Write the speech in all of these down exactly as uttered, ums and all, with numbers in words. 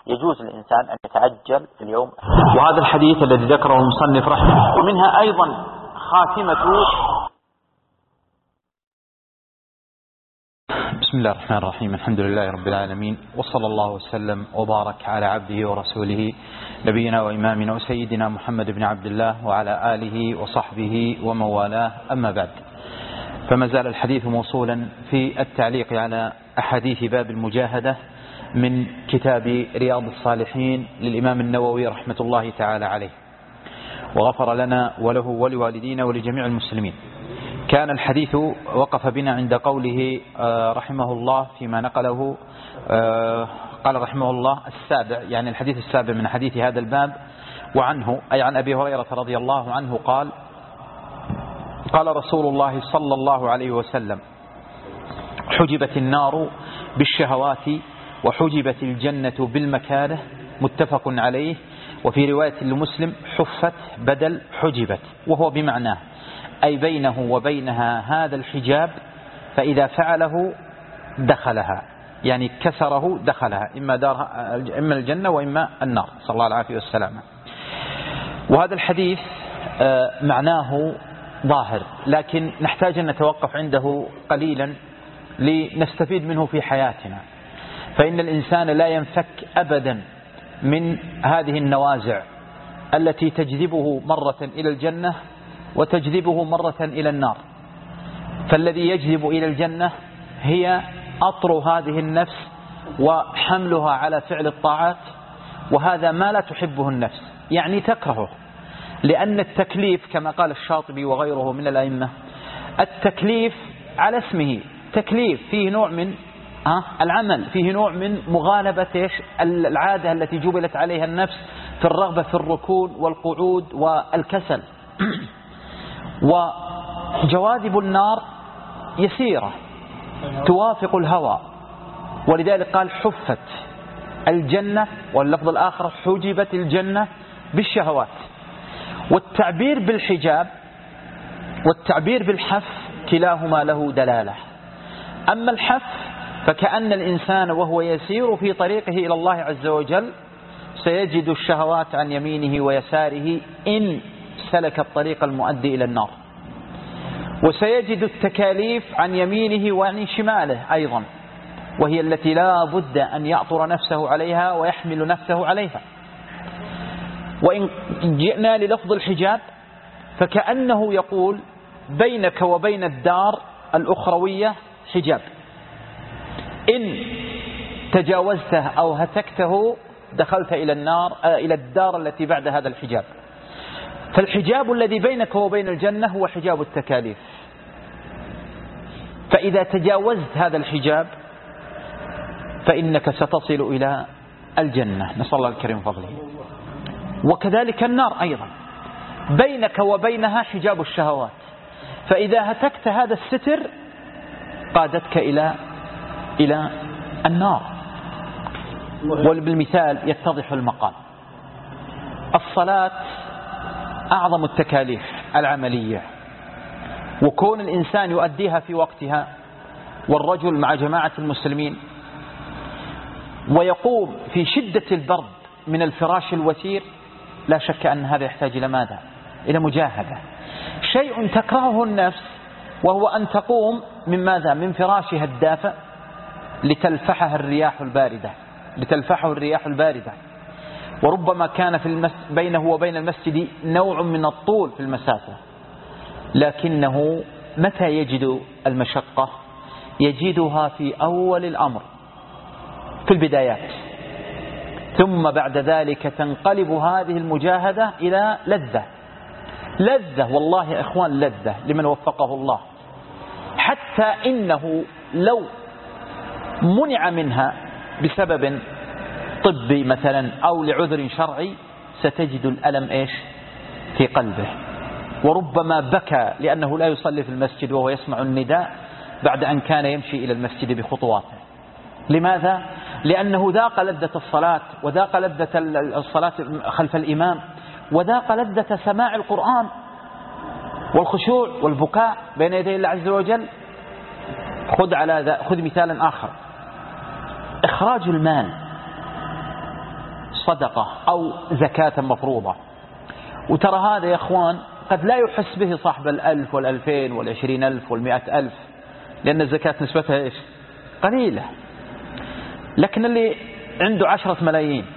يجوز للإنسان أن يتعجل في اليوم. وهذا الحديث الذي ذكره المصنف رحمه الله ومنها أيضا خاتمة. بسم الله الرحمن الرحيم. الحمد لله رب العالمين، وصلى الله وسلم وبارك على عبده ورسوله نبينا وإمامنا وسيدنا محمد بن عبد الله وعلى آله وصحبه ومن والاه، أما بعد، فما زال الحديث موصولا في التعليق على أحاديث باب المجاهدة من كتاب رياض الصالحين للإمام النووي رحمة الله تعالى عليه، وغفر لنا وله ولوالدينا ولجميع المسلمين. كان الحديث وقف بنا عند قوله رحمه الله فيما نقله، قال رحمه الله السابع، يعني الحديث السابع من حديث هذا الباب، وعنه أي عن أبي هريرة رضي الله عنه قال: قال رسول الله صلى الله عليه وسلم: حجبت النار بالشهوات وحجبت الجنة بالمكاره، متفق عليه. وفي رواية لمسلم: حفت بدل حجبت، وهو بمعناه أي بينه وبينها هذا الحجاب، فإذا فعله دخلها، يعني كسره دخلها، إما, دار إما الجنة وإما النار، صلى الله العافية والسلامة. وهذا الحديث معناه ظاهر، لكن نحتاج أن نتوقف عنده قليلا لنستفيد منه في حياتنا. فإن الإنسان لا ينفك أبدا من هذه النوازع التي تجذبه مرة إلى الجنة وتجذبه مرة إلى النار. فالذي يجذب إلى الجنة هي أطر هذه النفس وحملها على فعل الطاعات، وهذا ما لا تحبه النفس، يعني تكرهه، لأن التكليف كما قال الشاطبي وغيره من الأئمة، التكليف على اسمه تكليف، فيه نوع من العمل، فيه نوع من مغالبة العادة التي جبلت عليها النفس في الرغبة في الركون والقعود والكسل. وجواذب النار يسيرة توافق الهوى، ولذلك قال حفت الجنة، واللفظ الآخر حجبت الجنة بالشهوات. والتعبير بالحجاب والتعبير بالحف كلاهما له دلالة. أما الحف فكأن الإنسان وهو يسير في طريقه إلى الله عز وجل سيجد الشهوات عن يمينه ويساره إن سلك الطريق المؤدي إلى النار، وسيجد التكاليف عن يمينه وعن شماله أيضا، وهي التي لا بد أن يعطر نفسه عليها ويحمل نفسه عليها. وإن جئنا للفظ الحجاب فكأنه يقول بينك وبين الدار الأخروية حجاب، إن تجاوزته أو هتكته دخلت إلى النار، إلى الدار التي بعد هذا الحجاب. فالحجاب الذي بينك وبين الجنة هو حجاب التكاليف، فإذا تجاوزت هذا الحجاب فإنك ستصل إلى الجنة، نسأل الله الكريم فضله. وكذلك النار أيضا بينك وبينها حجاب الشهوات، فإذا هتكت هذا الستر قادتك إلى إلى النار. وبالمثال يتضح المقام. الصلاة أعظم التكاليف العملية، وكون الإنسان يؤديها في وقتها، والرجل مع جماعة المسلمين ويقوم في شدة البرد من الفراش الوثير، لا شك أن هذا يحتاج إلى ماذا؟ إلى مجاهدة. شيء تكرهه النفس وهو أن تقوم من ماذا؟ من فراشها الدافئ لتلفحها الرياح الباردة لتلفحه الرياح الباردة وربما كان في المس... بينه وبين المسجد نوع من الطول في المسافة، لكنه متى يجد المشقة؟ يجدها في أول الأمر في البدايات، ثم بعد ذلك تنقلب هذه المجاهدة إلى لذة لذة والله يا إخوان لذة لمن وفقه الله، حتى إنه لو منع منها بسبب طبي مثلا أو لعذر شرعي ستجد الألم إيش في قلبه، وربما بكى لأنه لا يصلي في المسجد وهو يسمع النداء بعد أن كان يمشي إلى المسجد بخطواته. لماذا؟ لأنه ذاق لذة الصلاة، وذاق لذة الصلاة خلف الإمام، وذاق لذة سماع القرآن والخشوع والبكاء بين يدي الله عز وجل. خذ على ذا خذ مثالا آخر، إخراج المال صدقة أو زكاة مفروضة. وترى هذا يا أخوان قد لا يحس به صاحب الألف والألفين والعشرين ألف والمئة ألف، لأن الزكاة نسبتها إيش؟ قليلة. لكن اللي عنده عشرة ملايين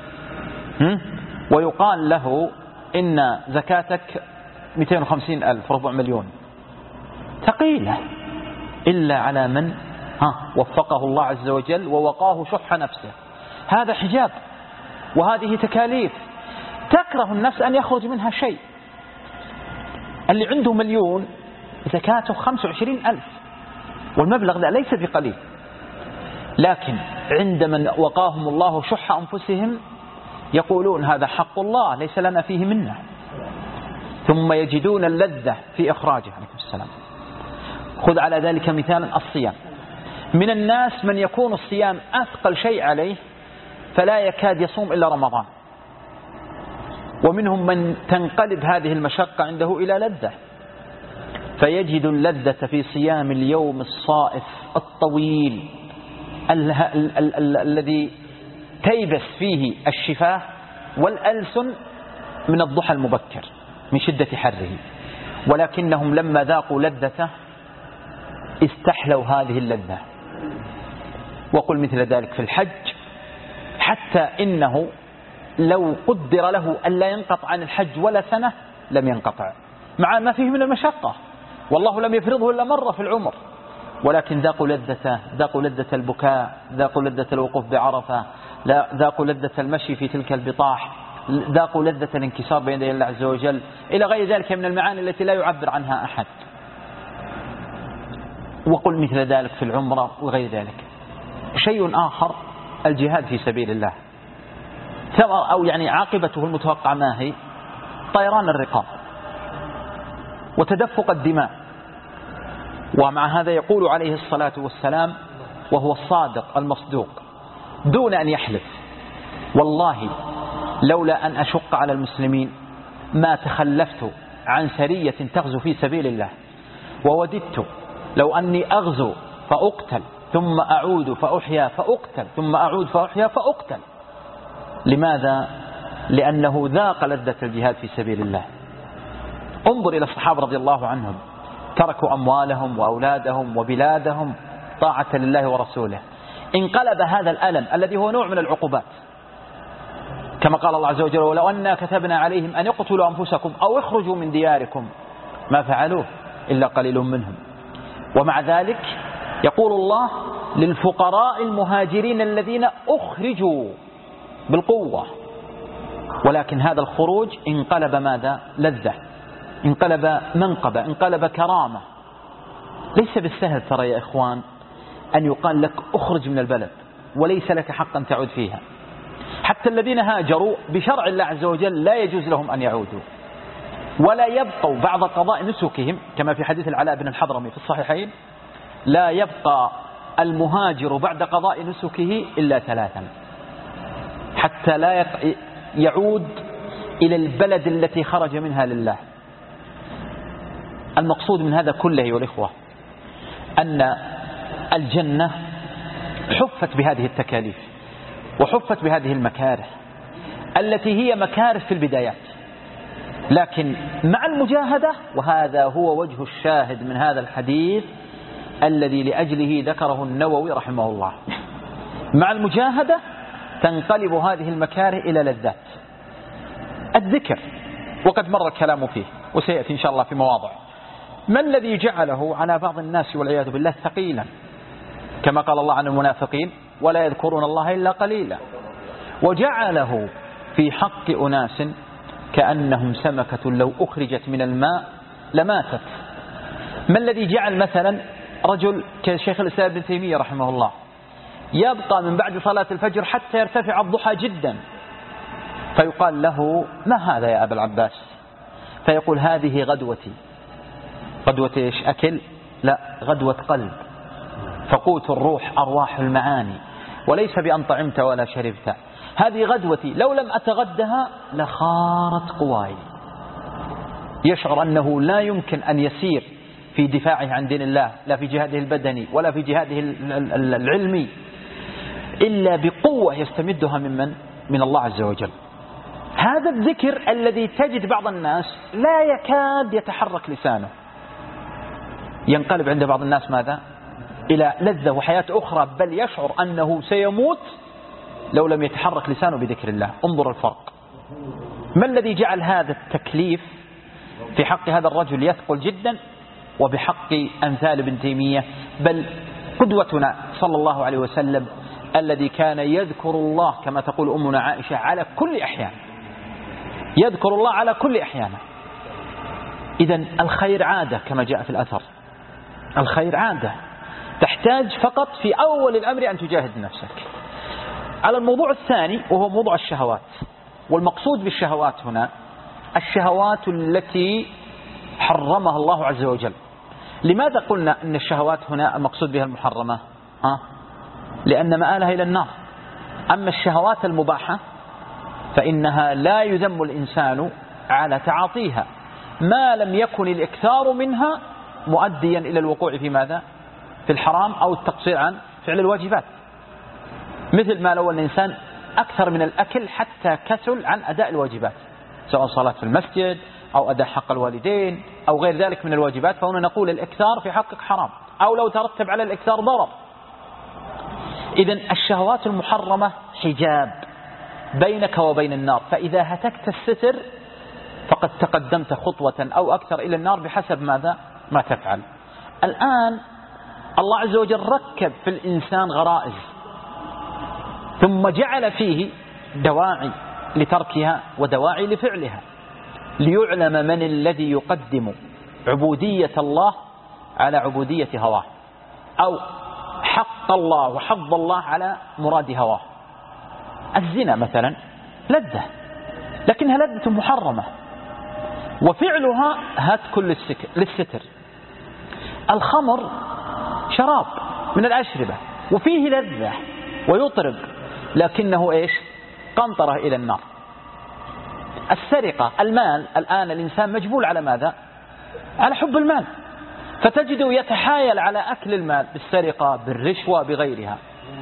ويقال له إن زكاتك مئتين وخمسين ألف، ربع مليون، ثقيلة، إلا على من ها وفقه الله عز وجل ووقاه شح نفسه. هذا حجاب وهذه تكاليف تكره النفس أن يخرج منها شيء. اللي عنده مليون زكاته خمسة وعشرين ألف، والمبلغ لا ليس بقليل، لكن عند من وقاهم الله شح أنفسهم يقولون هذا حق الله ليس لنا فيه منه، ثم يجدون اللذة في إخراجه. عليكم السلام. خذ على ذلك مثالا الصيام. من الناس من يكون الصيام أثقل شيء عليه فلا يكاد يصوم إلا رمضان، ومنهم من تنقلب هذه المشقة عنده إلى لذة، فيجد اللذة في صيام اليوم الصائف الطويل ال ال ال ال الذي تيبس فيه الشفاه والألسن من الضحى المبكر من شدة حره، ولكنهم لما ذاقوا لذته استحلوا هذه اللذة. وقل مثل ذلك في الحج، حتى إنه لو قدر له أن لا ينقطع عن الحج ولا سنة لم ينقطع، مع ما فيه من المشقة، والله لم يفرضه إلا مرة في العمر، ولكن ذاقوا لذته، ذاقوا لذة البكاء، ذاقوا لذة الوقوف بعرفة، ذاقوا لذة المشي في تلك البطاح، ذاقوا لذة الانكسار بين يدي الله عز وجل، إلى غير ذلك من المعاني التي لا يعبر عنها أحد. وقل مثل ذلك في العمرة وغير ذلك. شيء آخر الجهاد في سبيل الله، أو يعني عاقبته المتوقع ما هي؟ طيران الرقاب وتدفق الدماء. ومع هذا يقول عليه الصلاة والسلام وهو الصادق المصدوق دون أن يحلف: والله لولا أن أشق على المسلمين ما تخلفت عن سرية تغزو في سبيل الله، ووددت لو أني أغزو فأقتل ثم أعود فأحيا فأقتل ثم أعود فأحيا فأقتل. لماذا؟ لأنه ذاق لذة الجهاد في سبيل الله. انظر إلى الصحابة رضي الله عنهم، تركوا أموالهم وأولادهم وبلادهم طاعة لله ورسوله. انقلب هذا الألم الذي هو نوع من العقوبات، كما قال الله عز وجل: ولو أننا كتبنا عليهم أن يقتلوا أنفسكم أو يخرجوا من دياركم ما فعلوه إلا قليل منهم. ومع ذلك يقول الله للفقراء المهاجرين الذين أخرجوا بالقوة، ولكن هذا الخروج انقلب ماذا؟ لذة، انقلب منقبة، انقلب كرامة. ليس بالسهل ترى يا إخوان أن يقال لك أخرج من البلد وليس لك حق أن تعود فيها. حتى الذين هاجروا بشرع الله عز وجل لا يجوز لهم أن يعودوا ولا يبقوا بعد قضاء نسكهم، كما في حديث العلاء بن الحضرمي في الصحيحين: لا يبقى المهاجر بعد قضاء نسكه إلا ثلاثا، حتى لا يعود إلى البلد التي خرج منها لله. المقصود من هذا كله أيها الإخوة أن الجنة حفت بهذه التكاليف وحفت بهذه المكاره التي هي مكاره في البدايات، لكن مع المجاهدة، وهذا هو وجه الشاهد من هذا الحديث الذي لأجله ذكره النووي رحمه الله، مع المجاهدة تنقلب هذه المكاره إلى لذات. الذكر وقد مر الكلام فيه وسيأتي إن شاء الله في مواضع. ما الذي جعله على بعض الناس والعياذ بالله ثقيلا؟ كما قال الله عن المنافقين: ولا يذكرون الله إلا قليلا. وجعله في حق أناس كأنهم سمكة لو أخرجت من الماء لماتت. ما الذي جعل مثلا رجل كشيخ الإسلام ابن تيمية رحمه الله يبقى من بعد صلاة الفجر حتى يرتفع الضحى جدا، فيقال له: ما هذا يا أبا العباس؟ فيقول: هذه غدوتي. غدوة إيش؟ أكل؟ لا، غدوة قلب، فقوت الروح أرواح المعاني، وليس بأن طعمت ولا شربت. هذه غدوتي، لو لم أتغدها لخارت قواي. يشعر أنه لا يمكن أن يسير في دفاعه عن دين الله، لا في جهاده البدني ولا في جهاده العلمي، إلا بقوة يستمدها ممن؟ من الله عز وجل. هذا الذكر الذي تجد بعض الناس لا يكاد يتحرك لسانه، ينقلب عند بعض الناس ماذا؟ إلى لذة وحياة أخرى، بل يشعر أنه سيموت لو لم يتحرك لسانه بذكر الله. انظر الفرق. ما الذي جعل هذا التكليف في حق هذا الرجل يثقل جدا، وبحق أمثال ابن تيمية بل قدوتنا صلى الله عليه وسلم الذي كان يذكر الله كما تقول أمنا عائشة على كل أحيان، يذكر الله على كل أحيان. إذن الخير عادة كما جاء في الأثر، الخير عادة تحتاج فقط في أول الأمر أن تجاهد نفسك. على الموضوع الثاني وهو موضوع الشهوات، والمقصود بالشهوات هنا الشهوات التي حرمها الله عز وجل. لماذا قلنا أن الشهوات هنا المقصود بها المحرمة؟ ها؟ لأن مآلها إلى النار. أما الشهوات المباحة فإنها لا يذم الإنسان على تعاطيها ما لم يكن الإكثار منها مؤديا إلى الوقوع في ماذا؟ في الحرام أو التقصير عن فعل الواجبات. مثل ما لو الإنسان أكثر من الأكل حتى كسل عن أداء الواجبات، سواء صلاة في المسجد أو أداء حق الوالدين أو غير ذلك من الواجبات، فهنا نقول الإكثار في حقك حرام، أو لو ترتب على الإكثار ضرر. إذن الشهوات المحرمة حجاب بينك وبين النار، فإذا هتكت الستر فقد تقدمت خطوة أو أكثر إلى النار بحسب ماذا ما تفعل. الآن الله عز وجل ركب في الإنسان غرائز، ثم جعل فيه دواعي لتركها ودواعي لفعلها، ليعلم من الذي يقدم عبودية الله على عبودية هواه، أو حق الله وحظ الله على مراد هواه. الزنا مثلا لذة، لكنها لذة محرمة وفعلها هتك للستر. الخمر شراب من الأشربة وفيه لذة ويطرب، لكنه إيش؟ قنطرة إلى النار. السرقة، المال، الآن الإنسان مجبول على ماذا؟ على حب المال، فتجده يتحايل على أكل المال بالسرقة بالرشوة بغيرها،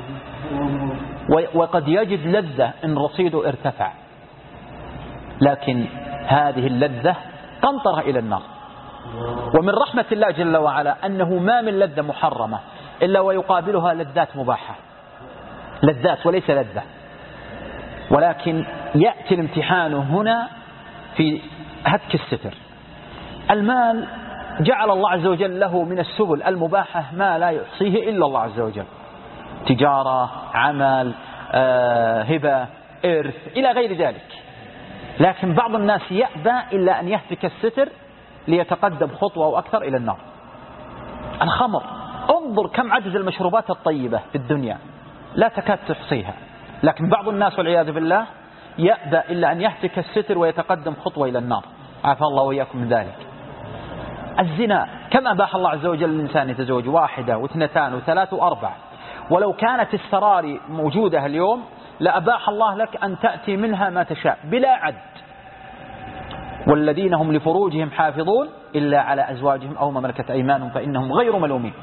وقد يجد لذة إن رصيده ارتفع، لكن هذه اللذة قنطرة إلى النار. ومن رحمة الله جل وعلا أنه ما من لذة محرمة إلا ويقابلها لذات مباحة، لذات وليس لذة، ولكن يأتي الامتحان هنا في هتك الستر. المال جعل الله عز وجل له من السبل المباحة ما لا يحصيه إلا الله عز وجل، تجارة، عمل، آه، هبة، إرث إلى غير ذلك. لكن بعض الناس يأبى إلا أن يهتك الستر ليتقدم خطوة وأكثر إلى النار. الخمر، انظر كم عدد المشروبات الطيبة في الدنيا لا تكاد تحصيها، لكن بعض الناس والعياذ بالله يأبى إلا أن يهتك الستر ويتقدم خطوة إلى النار، عافى الله وإياكم من ذلك. الزنا، كم أباح الله عز وجل الإنسان يتزوج واحدة واثنتان وثلاث وأربع، ولو كانت السراري موجودة اليوم لأباح الله لك أن تأتي منها ما تشاء بلا عد. والذين هم لفروجهم حافظون إلا على أزواجهم أو ما ملكت أيمانهم فإنهم غير ملومين.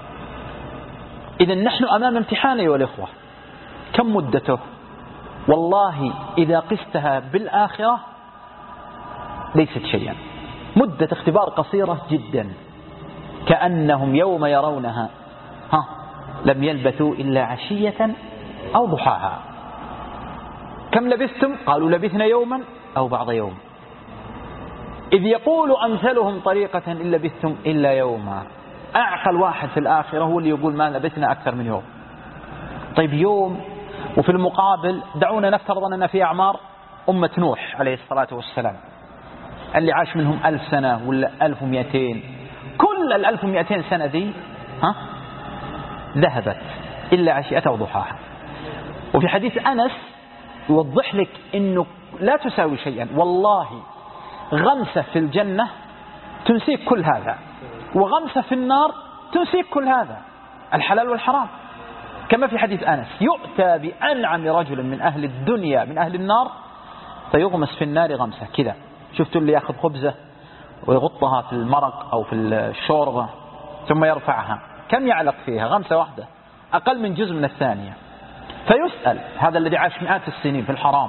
إذن نحن أمام امتحان أيها الإخوة، كم مدته؟ والله إذا قستها بالآخرة ليست شيئا، مدة اختبار قصيرة جدا، كأنهم يوم يرونها ها لم يلبثوا إلا عشية أو ضحاها. كم لبثتم؟ قالوا لبثنا يوما أو بعض يوم. إذ يقول أمثلهم طريقة إن لبثتم إلا يوما. أعقل واحد في الآخرة هو اللي يقول ما لبثنا أكثر من يوم. طيب يوم، وفي المقابل دعونا نفترض أننا في أعمار أمة نوح عليه الصلاة والسلام اللي عاش منهم ألف سنة ولا ألف ومئتين، كل الألف ومئتين سنة دي ها ذهبت إلا عشية وضحاها. وفي حديث أنس يوضح لك أنه لا تساوي شيئا، والله غمسة في الجنة تنسيك كل هذا، وغمسة في النار تنسيك كل هذا، الحلال والحرام. كما في حديث أنس يؤتى بأنعم رجل من أهل الدنيا من أهل النار فيغمس في النار غمسة كذا. شفتوا اللي يأخذ خبزة ويغطها في المرق أو في الشوربة ثم يرفعها، كم يعلق فيها؟ غمسة واحدة، أقل من جزء من الثانية. فيسأل هذا الذي عاش مئات السنين في الحرام: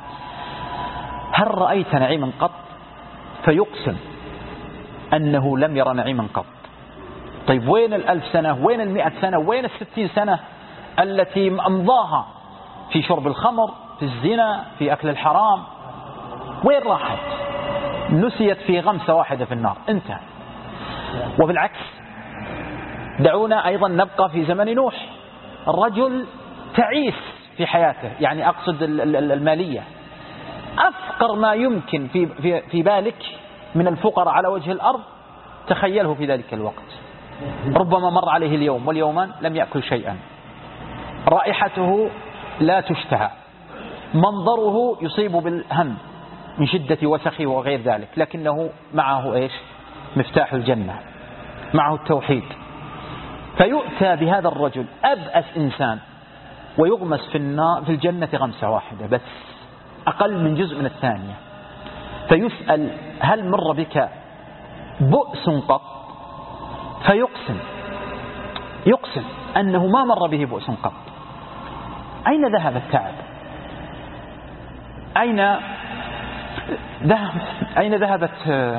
هل رأيت نعيما قط؟ فيقسم أنه لم يرى نعيما قط. طيب وين الألف سنة، وين المئة سنة، وين الستين سنة التي أمضاها في شرب الخمر، في الزنا، في أكل الحرام؟ وين راحت؟ نسيت في غمسة واحدة في النار، انتهى. وبالعكس دعونا أيضا نبقى في زمن نوح، الرجل تعيس في حياته، يعني أقصد المالية، أفقر ما يمكن في, في, في بالك من الفقراء على وجه الأرض تخيله في ذلك الوقت. ربما مر عليه اليوم واليومان لم يأكل شيئا، رائحته لا تشتهى، منظره يصيب بالهم من شدة وسخه وغير ذلك، لكنه معه إيش؟ مفتاح الجنة، معه التوحيد. فيؤتى بهذا الرجل أبأس إنسان ويغمس في النار في الجنة غمسة واحدة بس، أقل من جزء من الثانية. فيسأل: هل مر بك بؤس قط؟ فيقسم يقسم أنه ما مر به بؤس قط. أين ذهب التعب؟ أين ذهب أين ذهبت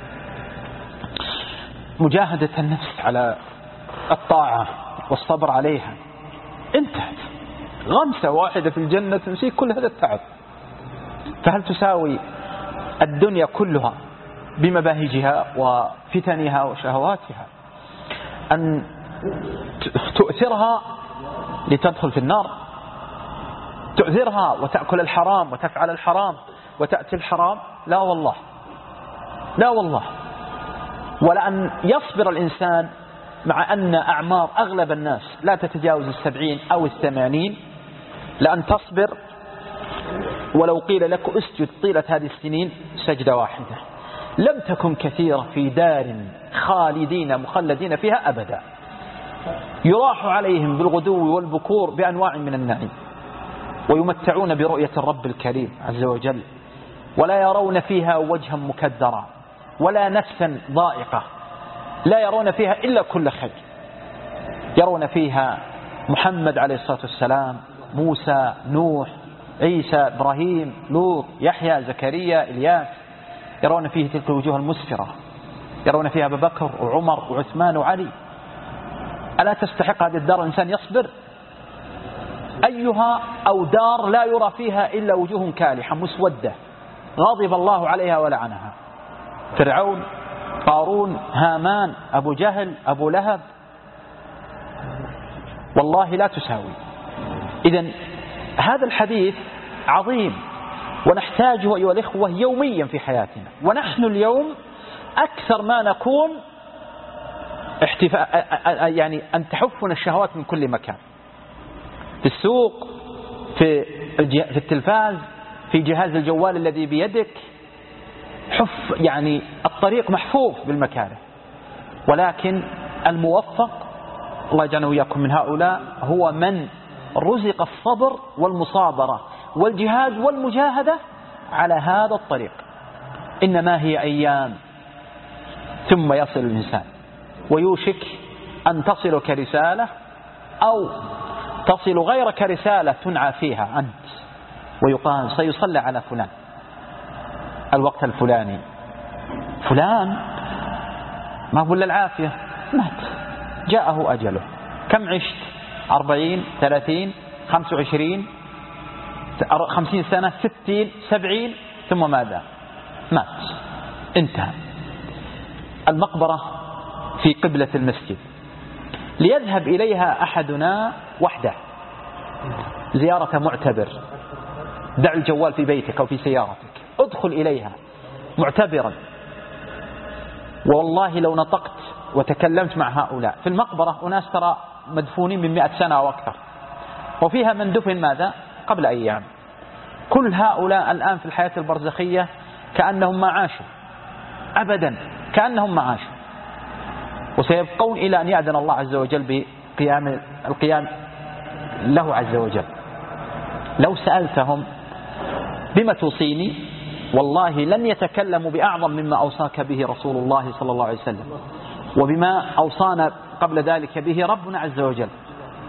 مجاهدة النفس على الطاعة والصبر عليها؟ انتهت. غمسة واحدة في الجنة تنسيك كل هذا التعب. فهل تساوي الدنيا كلها بمباهجها وفتنها وشهواتها أن تؤثرها لتدخل في النار؟ تؤثرها وتأكل الحرام وتفعل الحرام وتأتي الحرام؟ لا والله، لا والله. ولأن يصبر الإنسان مع أن أعمار أغلب الناس لا تتجاوز السبعين أو الثمانين، لأن تصبر ولو قيل لك اسجد طيلة هذه السنين سجدة واحدة لم تكن كثيرة في دار خالدين مخلدين فيها أبدا، يراح عليهم بالغدو والبكور بأنواع من النعيم، ويمتعون برؤية الرب الكريم عز وجل، ولا يرون فيها وجها مكدرا ولا نفسا ضائقة، لا يرون فيها إلا كل خير. يرون فيها محمد عليه الصلاة والسلام، موسى، نوح، عيسى، إبراهيم، لوط، يحيى، زكريا، إلياس. يرون فيه تلك الوجوه المسفرة، يرون فيها أبا بكر وعمر وعثمان وعلي. ألا تستحق هذه الدار الإنسان يصبر؟ أيها أو دار لا يرى فيها إلا وجوه كالحة مسودة غضب الله عليها ولعنها: فرعون، قارون، هامان، أبو جهل، أبو لهب. والله لا تساوي. إذن هذا الحديث عظيم ونحتاجه أيها الإخوة يوميا في حياتنا. ونحن اليوم أكثر ما نكون احتفاء، يعني أن تحفنا الشهوات من كل مكان، في السوق، في في التلفاز، في جهاز الجوال الذي بيدك، حف يعني الطريق محفوف بالمكاره. ولكن الموفق الله يجعلنا وإياكم من هؤلاء هو من رزق الصبر والمصابرة والجهاد والمجاهدة على هذا الطريق. إنما هي أيام ثم يصل الإنسان، ويوشك أن تصلك رسالة أو تصل غيرك رسالة تنعى فيها أنت، ويقال سيصلى على فلان الوقت الفلاني، فلان ما هو إلا العافية مات، جاءه أجله. كم عشت؟ أربعين، ثلاثين، خمسة وعشرين، خمسين سنة، ستين، سبعين، ثم ماذا؟ مات، انتهى. المقبرة في قبلة المسجد، ليذهب إليها أحدنا وحده زيارة معتبر. دع الجوال في بيتك أو في سيارتك، ادخل إليها معتبرا. والله لو نطقت وتكلمت مع هؤلاء في المقبرة، أناس ترى مدفونين من مئة سنة أو أكثر، وفيها من دفن ماذا؟ قبل أيام. كل هؤلاء الآن في الحياة البرزخية كأنهم ما عاشوا أبدا، كأنهم ما عاشوا، وسيبقون إلى أن يأذن الله عز وجل بقيام القيام له عز وجل. لو سألتهم بما توصيني، والله لن يتكلموا بأعظم مما أوصاك به رسول الله صلى الله عليه وسلم، وبما أوصانا قبل ذلك به ربنا عز وجل.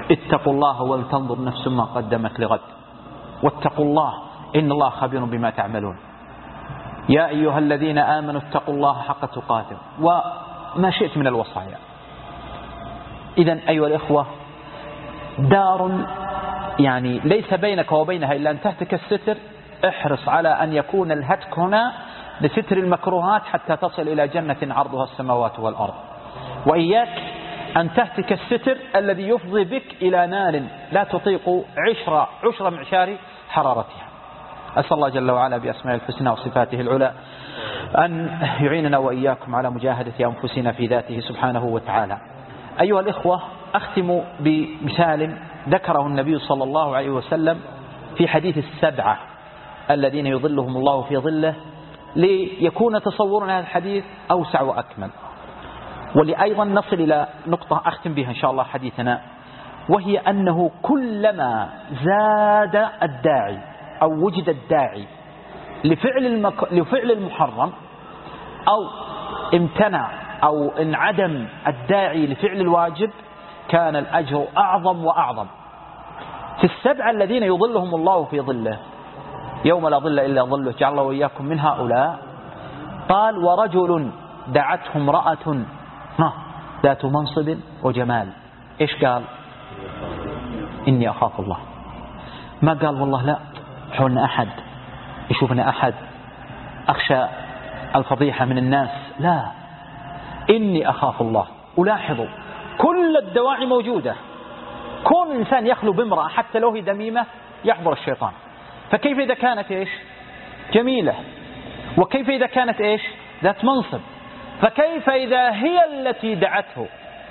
اتقوا الله ولتنظر نفس ما قدمت لغد واتقوا الله إن الله خبير بما تعملون. يا أيها الذين آمنوا اتقوا الله حق تقاته، وما شئت من الوصايا. إذن أيها الإخوة، دار يعني ليس بينك وبينها إلا أن تهتك الستر. احرص على أن يكون الهتك هنا لستر المكروهات حتى تصل إلى جنة عرضها السماوات والأرض، وإياك أن تهتك الستر الذي يفضي بك إلى نار لا تطيق عشر عشر معشار حرارتها. أسأل الله جل وعلا بأسماء الحسنى وصفاته العلى أن يعيننا وإياكم على مجاهدة أنفسنا في ذاته سبحانه وتعالى. أيها الإخوة، أختم بمثال ذكره النبي صلى الله عليه وسلم في حديث السبعة الذين يظلهم الله في ظله، ليكون تصورنا هذا الحديث أوسع وأكمل، ولأيضا نصل إلى نقطة أختم بها إن شاء الله حديثنا، وهي أنه كلما زاد الداعي أو وجد الداعي لفعل, المك... لفعل المحرم، أو امتنع أو انعدم الداعي لفعل الواجب، كان الأجر أعظم وأعظم. في السبعة الذين يظلهم الله في ظله يوم لا ظل إلا ظله، جعل الله وإياكم من هؤلاء، قال: ورجل دعته امرأة ذات منصب وجمال. إيش قال؟ إني أخاف الله. ما قال والله لا حولنا أحد يشوفنا أحد أخشى الفضيحة من الناس، لا، إني أخاف الله. ولاحظوا كل الدواعي موجودة، كون الإنسان يخلو بامرأة حتى لو هي دميمة يحضر الشيطان، فكيف إذا كانت إيش؟ جميلة، وكيف إذا كانت إيش؟ ذات منصب، فكيف إذا هي التي دعته؟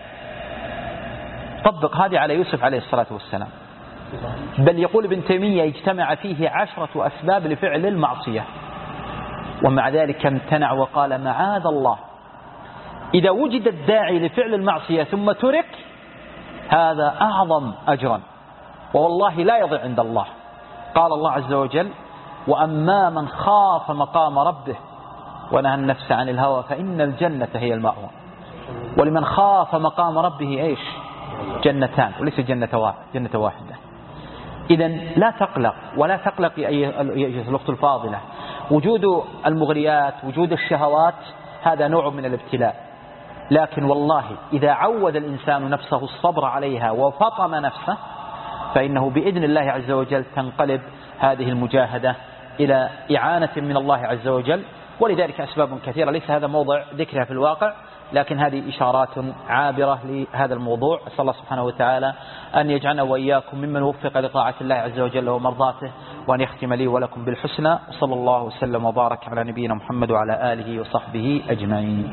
طبق هذه على يوسف عليه الصلاة والسلام. بل يقول ابن تيمية: اجتمع فيه عشرة أسباب لفعل المعصية ومع ذلك امتنع وقال معاذ الله. إذا وجد الداعي لفعل المعصية ثم ترك، هذا أعظم أجرا، والله لا يضيع عند الله. قال الله عز وجل: وأما من خاف مقام ربه ونهى النفس عن الهوى فإن الجنة هي المأوى. ولمن خاف مقام ربه إيش؟ جنتان، وليس جنة واحدة، جنة واحدة. إذن لا تقلق ولا تقلق يا الأخت الفاضلة. وجود المغريات، وجود الشهوات، هذا نوع من الابتلاء، لكن والله إذا عود الإنسان نفسه الصبر عليها وفطم نفسه، فإنه بإذن الله عز وجل تنقلب هذه المجاهدة إلى إعانة من الله عز وجل. ولذلك أسباب كثيرة ليس هذا موضع ذكرها في الواقع، لكن هذه إشارات عابرة لهذا الموضوع. أسأل الله سبحانه وتعالى أن يجعلنا وإياكم ممن وفق لطاعة الله عز وجل ومرضاته، وأن يختم لي ولكم بالحسنى. وصلى الله وسلم وبارك على نبينا محمد وعلى آله وصحبه أجمعين.